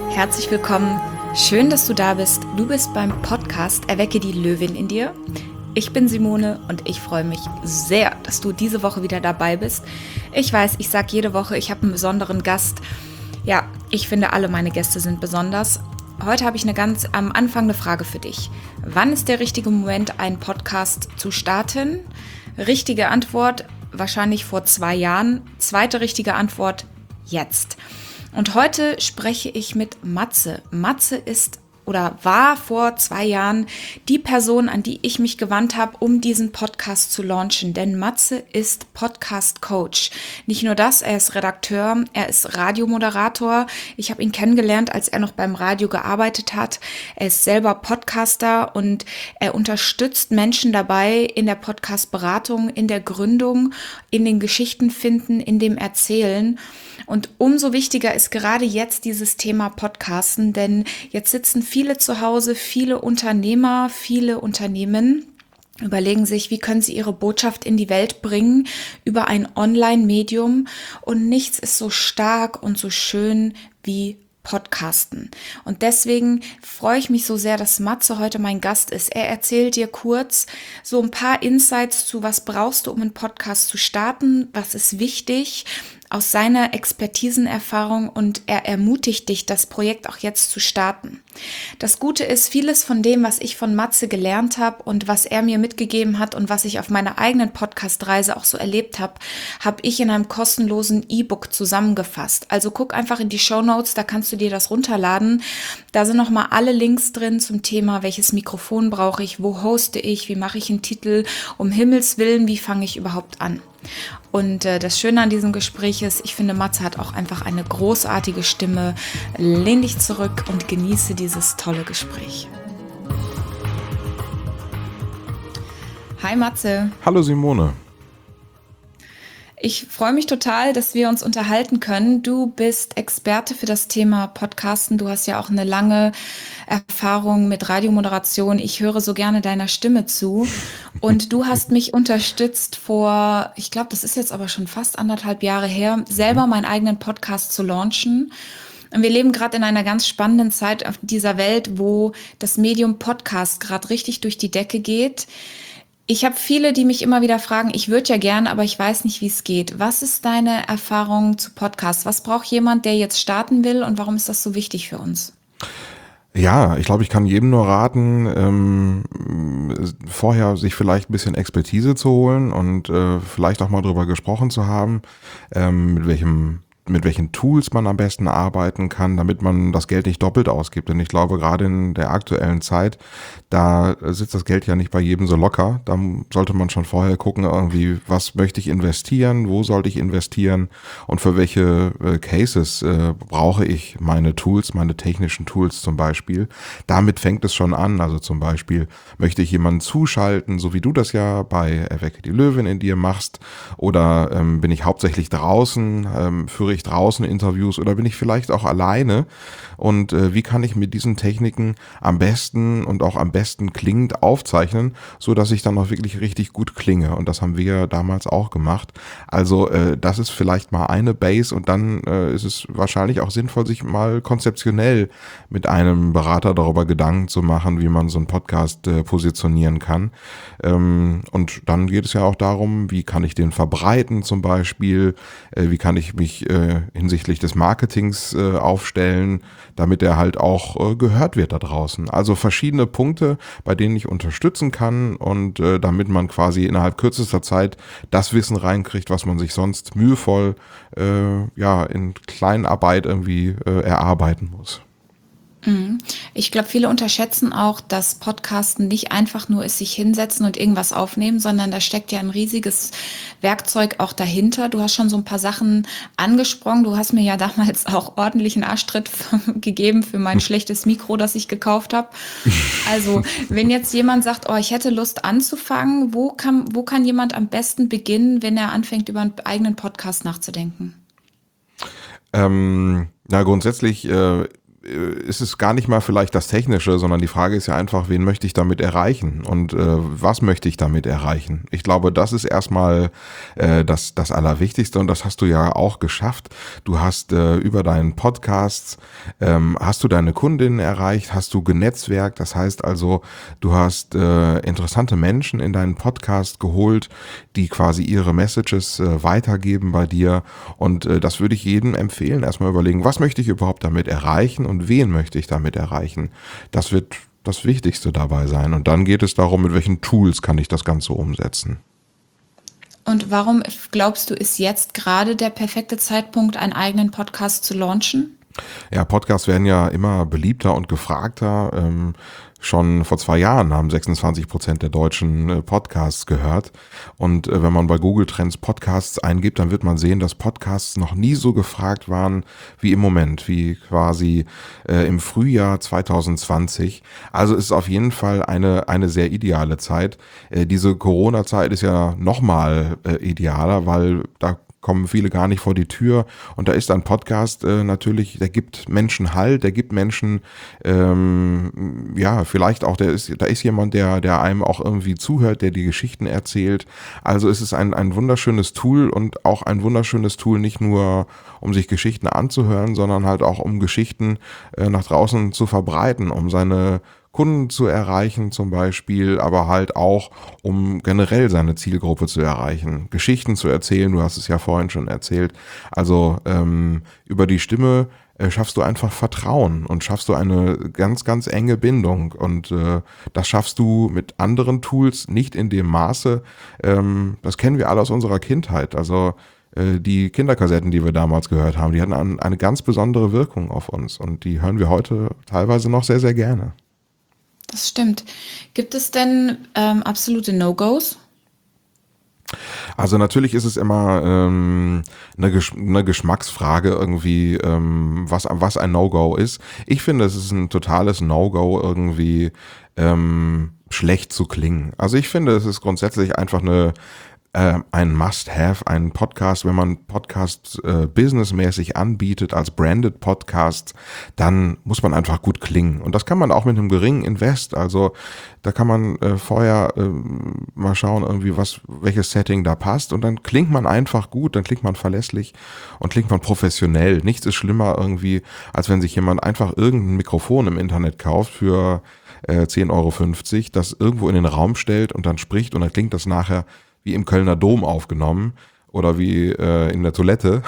Herzlich willkommen. Schön, dass du da bist. Du bist beim Podcast Erwecke die Löwin in dir. Ich bin Simone und ich freue mich sehr, dass du diese Woche wieder dabei bist. Ich weiß, ich sage jede Woche, ich habe einen besonderen Gast. Ja, ich finde, alle meine Gäste sind besonders. Heute habe ich ganz am Anfang eine Frage für dich. Wann ist der richtige Moment, einen Podcast zu starten? Richtige Antwort, wahrscheinlich vor 2 Jahren. Zweite richtige Antwort, jetzt. Und heute spreche ich mit Matze. Matze ist oder war vor 2 Jahren die Person, an die ich mich gewandt habe, um diesen Podcast zu launchen. Denn Matze ist Podcast-Coach. Nicht nur das, er ist Redakteur, er ist Radiomoderator. Ich habe ihn kennengelernt, als er noch beim Radio gearbeitet hat. Er ist selber Podcaster und er unterstützt Menschen dabei in der Podcast-Beratung, in der Gründung, in den Geschichten finden, in dem Erzählen. Und umso wichtiger ist gerade jetzt dieses Thema Podcasten, denn jetzt sitzen viele zu Hause, viele Unternehmer, viele Unternehmen, überlegen sich, wie können sie ihre Botschaft in die Welt bringen über ein Online-Medium. Und nichts ist so stark und so schön wie Podcasten. Und deswegen freue ich mich so sehr, dass Matze heute mein Gast ist. Er erzählt dir kurz so ein paar Insights zu, was brauchst du, um einen Podcast zu starten, was ist wichtig, aus seiner Expertisenerfahrung, und er ermutigt dich, das Projekt auch jetzt zu starten. Das Gute ist, vieles von dem, was ich von Matze gelernt habe und was er mir mitgegeben hat und was ich auf meiner eigenen Podcast-Reise auch so erlebt habe, habe ich in einem kostenlosen E-Book zusammengefasst. Also guck einfach in die Shownotes, da kannst du dir das runterladen. Da sind nochmal alle Links drin zum Thema, welches Mikrofon brauche ich, wo hoste ich, wie mache ich einen Titel, um Himmels Willen, wie fange ich überhaupt an. Und das Schöne an diesem Gespräch ist, ich finde, Matze hat auch einfach eine großartige Stimme. Lehn dich zurück und genieße dieses tolle Gespräch. Hi Matze. Hallo Simone. Ich freue mich total, dass wir uns unterhalten können. Du bist Experte für das Thema Podcasten. Du hast ja auch eine lange Erfahrung mit Radiomoderation. Ich höre so gerne deiner Stimme zu. Und du hast mich unterstützt vor, ich glaube, das ist jetzt aber schon fast 1,5 Jahre her, selber meinen eigenen Podcast zu launchen. Und wir leben gerade in einer ganz spannenden Zeit auf dieser Welt, wo das Medium Podcast gerade richtig durch die Decke geht. Ich habe viele, die mich immer wieder fragen, ich würde ja gerne, aber ich weiß nicht, wie es geht. Was ist deine Erfahrung zu Podcasts? Was braucht jemand, der jetzt starten will, und warum ist das so wichtig für uns? Ja, ich glaube, ich kann jedem nur raten, vorher sich vielleicht ein bisschen Expertise zu holen und vielleicht auch mal drüber gesprochen zu haben, mit welchen Tools man am besten arbeiten kann, damit man das Geld nicht doppelt ausgibt. Denn ich glaube, gerade in der aktuellen Zeit, da sitzt das Geld ja nicht bei jedem so locker. Da sollte man schon vorher gucken, irgendwie, was möchte ich investieren, wo sollte ich investieren und für welche Cases brauche ich meine Tools, meine technischen Tools zum Beispiel. Damit fängt es schon an. Also zum Beispiel, möchte ich jemanden zuschalten, so wie du das ja bei Erwecke die Löwin in dir machst, oder bin ich hauptsächlich draußen, führe ich draußen Interviews, oder bin ich vielleicht auch alleine, und wie kann ich mit diesen Techniken am besten und auch am besten klingend aufzeichnen, so dass ich dann auch wirklich richtig gut klinge, und das haben wir damals auch gemacht. Also das ist vielleicht mal eine Base, und dann ist es wahrscheinlich auch sinnvoll, sich mal konzeptionell mit einem Berater darüber Gedanken zu machen, wie man so einen Podcast positionieren kann, und dann geht es ja auch darum, wie kann ich den verbreiten zum Beispiel, wie kann ich mich hinsichtlich des Marketings aufstellen, damit er halt auch gehört wird da draußen. Also verschiedene Punkte, bei denen ich unterstützen kann, und damit man quasi innerhalb kürzester Zeit das Wissen reinkriegt, was man sich sonst mühevoll in Kleinarbeit irgendwie erarbeiten muss. Ich glaube, viele unterschätzen auch, dass Podcasten nicht einfach nur ist, sich hinsetzen und irgendwas aufnehmen, sondern da steckt ja ein riesiges Werkzeug auch dahinter. Du hast schon so ein paar Sachen angesprochen. Du hast mir ja damals auch ordentlichen Arschtritt gegeben für mein schlechtes Mikro, das ich gekauft habe. Also, wenn jetzt jemand sagt, oh, ich hätte Lust anzufangen, wo kann jemand am besten beginnen, wenn er anfängt, über einen eigenen Podcast nachzudenken? Grundsätzlich ist es gar nicht mal vielleicht das Technische, sondern die Frage ist ja einfach, wen möchte ich damit erreichen und was möchte ich damit erreichen? Ich glaube, das ist erstmal das Allerwichtigste und das hast du ja auch geschafft. Du hast über deinen Podcast, hast du deine Kundinnen erreicht, hast du genetzwerkt, das heißt also, du hast interessante Menschen in deinen Podcast geholt, die quasi ihre Messages weitergeben bei dir und das würde ich jedem empfehlen, erstmal überlegen, was möchte ich überhaupt damit erreichen und wen möchte ich damit erreichen. Das wird das Wichtigste dabei sein. Und dann geht es darum, mit welchen Tools kann ich das Ganze umsetzen. Und warum glaubst du, ist jetzt gerade der perfekte Zeitpunkt, einen eigenen Podcast zu launchen? Ja, Podcasts werden ja immer beliebter und gefragter. Schon vor 2 Jahren haben 26% der Deutschen Podcasts gehört. Und wenn man bei Google Trends Podcasts eingibt, dann wird man sehen, dass Podcasts noch nie so gefragt waren wie im Moment, wie quasi im Frühjahr 2020. Also ist es auf jeden Fall eine sehr ideale Zeit. Diese Corona-Zeit ist ja nochmal idealer, weil da kommen viele gar nicht vor die Tür und da ist ein Podcast natürlich, der gibt Menschen Halt, der gibt Menschen ja, vielleicht auch, da ist jemand, der einem auch irgendwie zuhört, der die Geschichten erzählt. Also es ist ein wunderschönes Tool und auch ein wunderschönes Tool nicht nur, um sich Geschichten anzuhören, sondern halt auch um Geschichten nach draußen zu verbreiten, um seine Kunden zu erreichen zum Beispiel, aber halt auch, um generell seine Zielgruppe zu erreichen, Geschichten zu erzählen, du hast es ja vorhin schon erzählt, also über die Stimme schaffst du einfach Vertrauen und schaffst du eine ganz, ganz enge Bindung und das schaffst du mit anderen Tools nicht in dem Maße, das kennen wir alle aus unserer Kindheit, also die Kinderkassetten, die wir damals gehört haben, die hatten eine ganz besondere Wirkung auf uns und die hören wir heute teilweise noch sehr, sehr gerne. Das stimmt. Gibt es denn absolute No-Gos? Also natürlich ist es immer eine Geschmacksfrage irgendwie, was ein No-Go ist. Ich finde, es ist ein totales No-Go irgendwie schlecht zu klingen. Also ich finde, es ist grundsätzlich einfach ein Must-Have, ein Podcast, wenn man Podcast businessmäßig anbietet als branded Podcast, dann muss man einfach gut klingen. Und das kann man auch mit einem geringen Invest. Also da kann man vorher mal schauen, irgendwie welches Setting da passt. Und dann klingt man einfach gut, dann klingt man verlässlich und klingt man professionell. Nichts ist schlimmer irgendwie, als wenn sich jemand einfach irgendein Mikrofon im Internet kauft für 10,50 €, das irgendwo in den Raum stellt und dann spricht und dann klingt das nachher wie im Kölner Dom aufgenommen oder wie in der Toilette.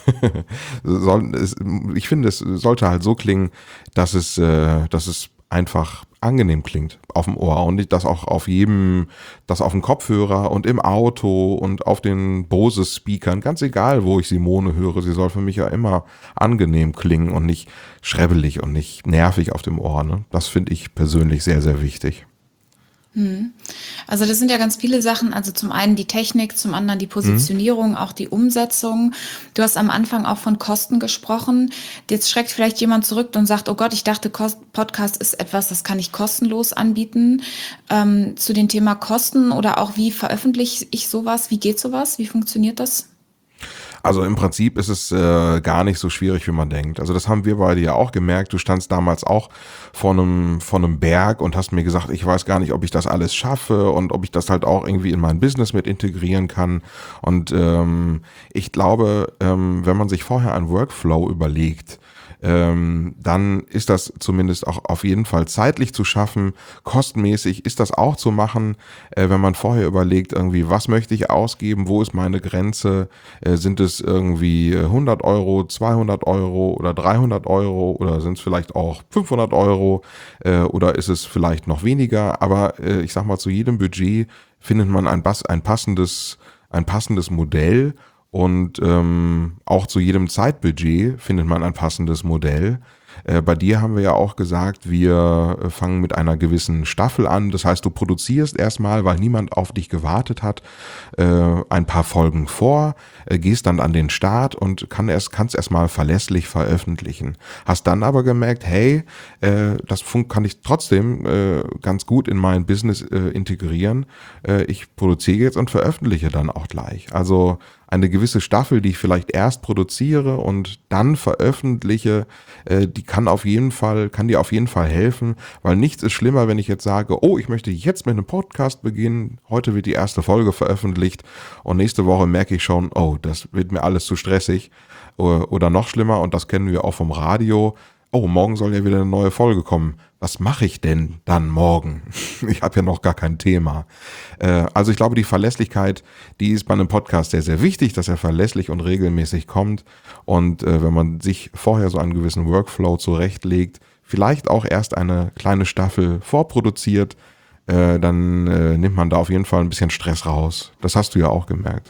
Ich finde, es sollte halt so klingen, dass es einfach angenehm klingt auf dem Ohr und das auch auf dem Kopfhörer und im Auto und auf den Bose-Speakern, ganz egal, wo ich Simone höre, sie soll für mich ja immer angenehm klingen und nicht schrebbelig und nicht nervig auf dem Ohr. Ne? Das finde ich persönlich sehr, sehr wichtig. Also das sind ja ganz viele Sachen. Also zum einen die Technik, zum anderen die Positionierung, auch die Umsetzung. Du hast am Anfang auch von Kosten gesprochen. Jetzt schreckt vielleicht jemand zurück und sagt, oh Gott, ich dachte, Podcast ist etwas, das kann ich kostenlos anbieten. Zu dem Thema Kosten oder auch wie veröffentliche ich sowas? Wie geht sowas? Wie funktioniert das? Also im Prinzip ist es gar nicht so schwierig, wie man denkt. Also das haben wir beide ja auch gemerkt. Du standst damals auch vor einem Berg und hast mir gesagt, ich weiß gar nicht, ob ich das alles schaffe und ob ich das halt auch irgendwie in mein Business mit integrieren kann. Und ich glaube, wenn man sich vorher einen Workflow überlegt, dann ist das zumindest auch auf jeden Fall zeitlich zu schaffen. Kostenmäßig ist das auch zu machen, wenn man vorher überlegt, irgendwie, was möchte ich ausgeben, wo ist meine Grenze, sind es irgendwie 100 €, 200 € oder 300 € oder sind es vielleicht auch 500 € oder ist es vielleicht noch weniger, aber ich sag mal, zu jedem Budget findet man ein passendes Modell. Und auch zu jedem Zeitbudget findet man ein passendes Modell. Bei dir haben wir ja auch gesagt, wir fangen mit einer gewissen Staffel an. Das heißt, du produzierst erstmal, weil niemand auf dich gewartet hat, ein paar Folgen vor, gehst dann an den Start und kannst erstmal verlässlich veröffentlichen. Hast dann aber gemerkt, hey, das kann ich trotzdem ganz gut in mein Business integrieren. Ich produziere jetzt und veröffentliche dann auch gleich. Also eine gewisse Staffel, die ich vielleicht erst produziere und dann veröffentliche, die kann dir auf jeden Fall helfen, weil nichts ist schlimmer, wenn ich jetzt sage, oh, ich möchte jetzt mit einem Podcast beginnen, heute wird die erste Folge veröffentlicht und nächste Woche merke ich schon, oh, das wird mir alles zu stressig oder noch schlimmer, und das kennen wir auch vom Radio. Oh, morgen soll ja wieder eine neue Folge kommen. Was mache ich denn dann morgen? Ich habe ja noch gar kein Thema. Also ich glaube, die Verlässlichkeit, die ist bei einem Podcast sehr, sehr wichtig, dass er verlässlich und regelmäßig kommt. Und wenn man sich vorher so einen gewissen Workflow zurechtlegt, vielleicht auch erst eine kleine Staffel vorproduziert, dann nimmt man da auf jeden Fall ein bisschen Stress raus. Das hast du ja auch gemerkt.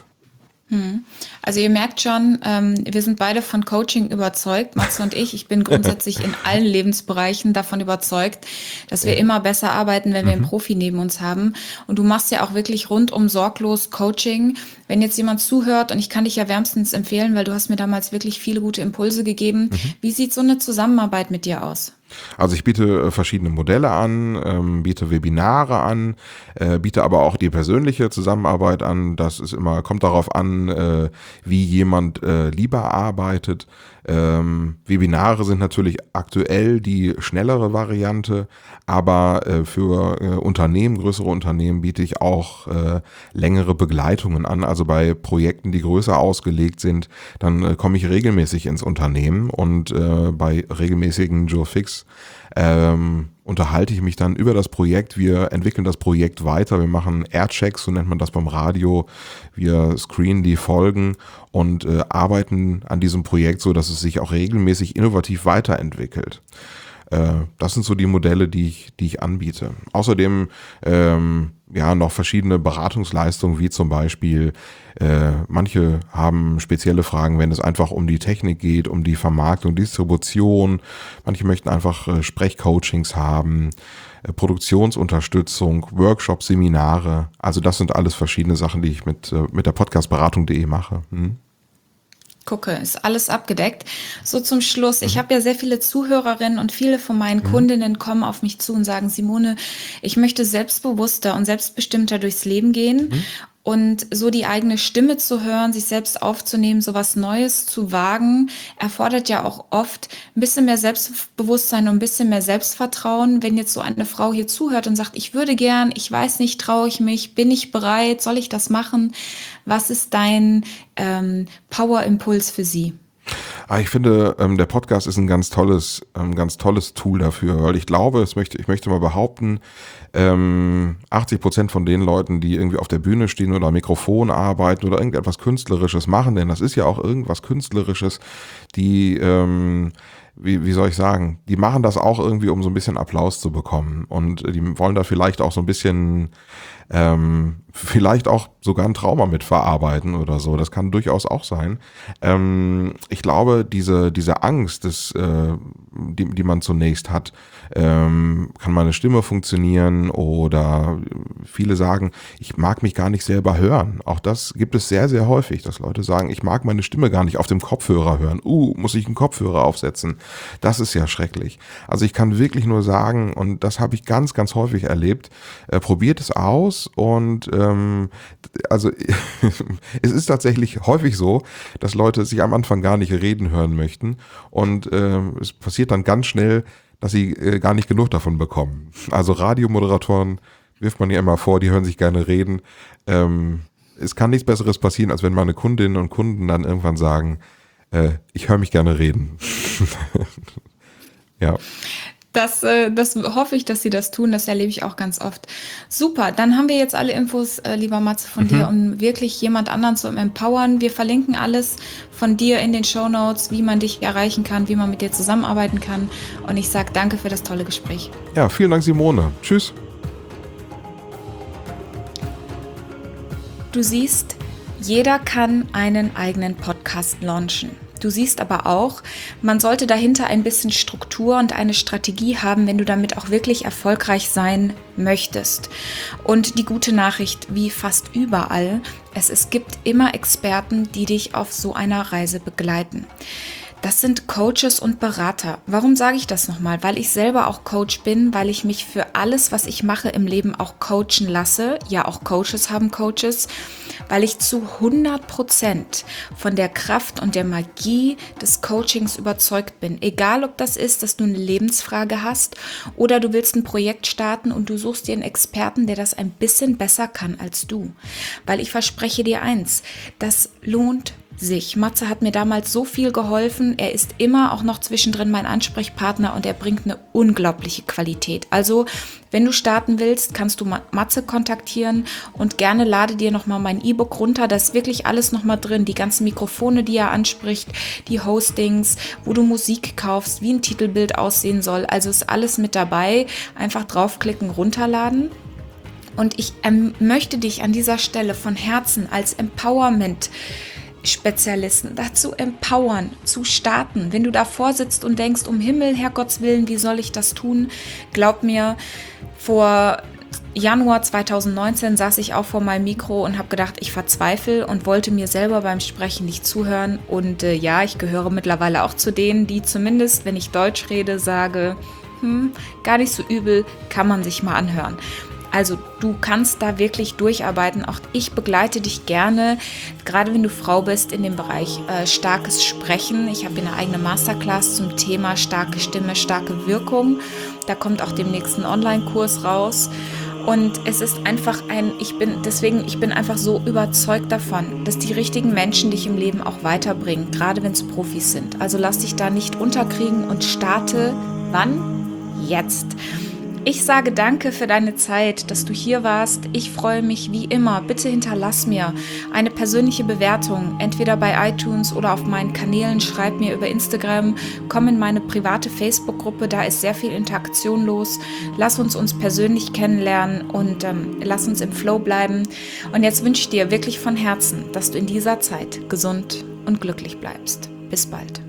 Also ihr merkt schon, wir sind beide von Coaching überzeugt, Matze und ich. Ich bin grundsätzlich in allen Lebensbereichen davon überzeugt, dass wir immer besser arbeiten, wenn wir einen Profi neben uns haben. Und du machst ja auch wirklich rundum sorglos Coaching. Wenn jetzt jemand zuhört, und ich kann dich ja wärmstens empfehlen, weil du hast mir damals wirklich viele gute Impulse gegeben. Wie sieht so eine Zusammenarbeit mit dir aus? Also ich biete verschiedene Modelle an, biete Webinare an, biete aber auch die persönliche Zusammenarbeit an. Das ist immer, kommt darauf an, wie jemand lieber arbeitet. Webinare sind natürlich aktuell die schnellere Variante, aber für Unternehmen, größere Unternehmen biete ich auch längere Begleitungen an. Also bei Projekten, die größer ausgelegt sind, dann komme ich regelmäßig ins Unternehmen, und bei regelmäßigen Joe Fix unterhalte ich mich dann über das Projekt. Wir entwickeln das Projekt weiter. Wir machen Airchecks, so nennt man das beim Radio. Wir screenen die Folgen und arbeiten an diesem Projekt so, dass es sich auch regelmäßig innovativ weiterentwickelt. Das sind so die Modelle, die ich anbiete. Außerdem noch verschiedene Beratungsleistungen, wie zum Beispiel manche haben spezielle Fragen, wenn es einfach um die Technik geht, um die Vermarktung, Distribution. Manche möchten einfach Sprechcoachings haben, Produktionsunterstützung, Workshops, Seminare. Also das sind alles verschiedene Sachen, die ich mit der Podcastberatung.de mache. Gucke, ist alles abgedeckt. So zum Schluss, ich habe ja sehr viele Zuhörerinnen, und viele von meinen Kundinnen kommen auf mich zu und sagen, Simone, ich möchte selbstbewusster und selbstbestimmter durchs Leben gehen. Und so die eigene Stimme zu hören, sich selbst aufzunehmen, so was Neues zu wagen, erfordert ja auch oft ein bisschen mehr Selbstbewusstsein und ein bisschen mehr Selbstvertrauen. Wenn jetzt so eine Frau hier zuhört und sagt, ich würde gern, ich weiß nicht, traue ich mich, bin ich bereit, soll ich das machen? Was ist dein Power-Impuls für sie? Ich finde, der Podcast ist ein ganz tolles Tool dafür, weil ich glaube, ich möchte mal behaupten, 80% von den Leuten, die irgendwie auf der Bühne stehen oder am Mikrofon arbeiten oder irgendetwas Künstlerisches machen, denn das ist ja auch irgendwas Künstlerisches, die, wie soll ich sagen, die machen das auch irgendwie, um so ein bisschen Applaus zu bekommen, und die wollen da vielleicht auch so ein bisschen, vielleicht auch sogar ein Trauma mit verarbeiten oder so. Das kann durchaus auch sein. Ich glaube, diese Angst, die man zunächst hat, kann meine Stimme funktionieren, oder viele sagen, ich mag mich gar nicht selber hören. Auch das gibt es sehr, sehr häufig, dass Leute sagen, ich mag meine Stimme gar nicht auf dem Kopfhörer hören. Muss ich einen Kopfhörer aufsetzen? Das ist ja schrecklich. Also ich kann wirklich nur sagen, und das habe ich ganz, ganz häufig erlebt, probiert es aus, und also es ist tatsächlich häufig so, dass Leute sich am Anfang gar nicht reden hören möchten, und es passiert dann ganz schnell, dass sie gar nicht genug davon bekommen. Also Radiomoderatoren wirft man ja immer vor, die hören sich gerne reden. Es kann nichts Besseres passieren, als wenn meine Kundinnen und Kunden dann irgendwann sagen, ich höre mich gerne reden. Ja. Das hoffe ich, dass sie das tun. Das erlebe ich auch ganz oft. Super, dann haben wir jetzt alle Infos, lieber Matze, von dir, um wirklich jemand anderen zu empowern. Wir verlinken alles von dir in den Shownotes, wie man dich erreichen kann, wie man mit dir zusammenarbeiten kann. Und ich sage danke für das tolle Gespräch. Ja, vielen Dank, Simone. Tschüss. Du siehst, jeder kann einen eigenen Podcast launchen. Du siehst aber auch, man sollte dahinter ein bisschen Struktur und eine Strategie haben, wenn du damit auch wirklich erfolgreich sein möchtest. Und die gute Nachricht, wie fast überall, es gibt immer Experten, die dich auf so einer Reise begleiten. Das sind Coaches und Berater. Warum sage ich das nochmal? Weil ich selber auch Coach bin, weil ich mich für alles, was ich mache im Leben, auch coachen lasse. Ja, auch Coaches haben Coaches. weil ich zu 100% von der Kraft und der Magie des Coachings überzeugt bin. Egal, ob das ist, dass du eine Lebensfrage hast oder du willst ein Projekt starten und du suchst dir einen Experten, der das ein bisschen besser kann als du. Weil ich verspreche dir eins, das lohnt sich. Matze hat mir damals so viel geholfen. Er ist immer auch noch zwischendrin mein Ansprechpartner und er bringt eine unglaubliche Qualität. Also, wenn du starten willst, kannst du Matze kontaktieren und gerne lade dir nochmal mein E-Book runter. Da ist wirklich alles nochmal drin. Die ganzen Mikrofone, die er anspricht, die Hostings, wo du Musik kaufst, wie ein Titelbild aussehen soll. Also ist alles mit dabei. Einfach draufklicken, runterladen. Und ich möchte dich an dieser Stelle von Herzen als Empowerment-Spezialisten dazu empowern, zu starten. Wenn du davor sitzt und denkst, um Himmel, Herrgotts Willen, wie soll ich das tun? Glaub mir, vor Januar 2019 saß ich auch vor meinem Mikro und habe gedacht, ich verzweifle und wollte mir selber beim Sprechen nicht zuhören. Und ja, ich gehöre mittlerweile auch zu denen, die zumindest, wenn ich Deutsch rede, sage, gar nicht so übel, kann man sich mal anhören. Also du kannst da wirklich durcharbeiten. Auch ich begleite dich gerne, gerade wenn du Frau bist, in dem Bereich starkes Sprechen. Ich habe eine eigene Masterclass zum Thema starke Stimme, starke Wirkung. Da kommt auch demnächst ein Online-Kurs raus. Und es ist einfach ich bin einfach so überzeugt davon, dass die richtigen Menschen dich im Leben auch weiterbringen, gerade wenn es Profis sind. Also lass dich da nicht unterkriegen und starte. Wann? Jetzt. Ich sage danke für deine Zeit, dass du hier warst. Ich freue mich wie immer. Bitte hinterlass mir eine persönliche Bewertung, entweder bei iTunes oder auf meinen Kanälen. Schreib mir über Instagram, komm in meine private Facebook-Gruppe, da ist sehr viel Interaktion los. Lass uns persönlich kennenlernen und lass uns im Flow bleiben. Und jetzt wünsche ich dir wirklich von Herzen, dass du in dieser Zeit gesund und glücklich bleibst. Bis bald.